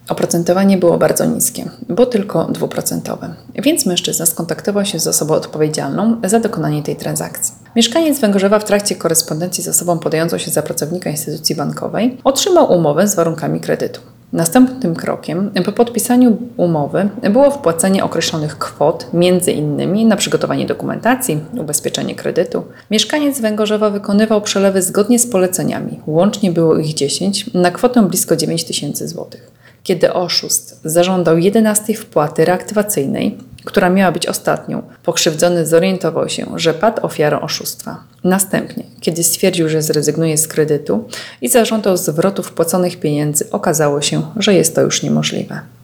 Oprocentowanie było bardzo niskie, bo tylko 2%, więc mężczyzna skontaktował się z osobą odpowiedzialną za dokonanie tej transakcji. Mieszkaniec Węgorzewa w trakcie korespondencji z osobą podającą się za pracownika instytucji bankowej otrzymał umowę z warunkami kredytu. Następnym krokiem po podpisaniu umowy było wpłacenie określonych kwot, m.in. na przygotowanie dokumentacji, ubezpieczenie kredytu. Mieszkaniec Węgorzewa wykonywał przelewy zgodnie z poleceniami, łącznie było ich 10, na kwotę blisko 9 tysięcy złotych. Kiedy oszust zażądał 11 wpłaty reaktywacyjnej, która miała być ostatnią, pokrzywdzony zorientował się, że padł ofiarą oszustwa. Następnie, kiedy stwierdził, że zrezygnuje z kredytu i zażądał zwrotu wpłaconych pieniędzy, okazało się, że jest to już niemożliwe.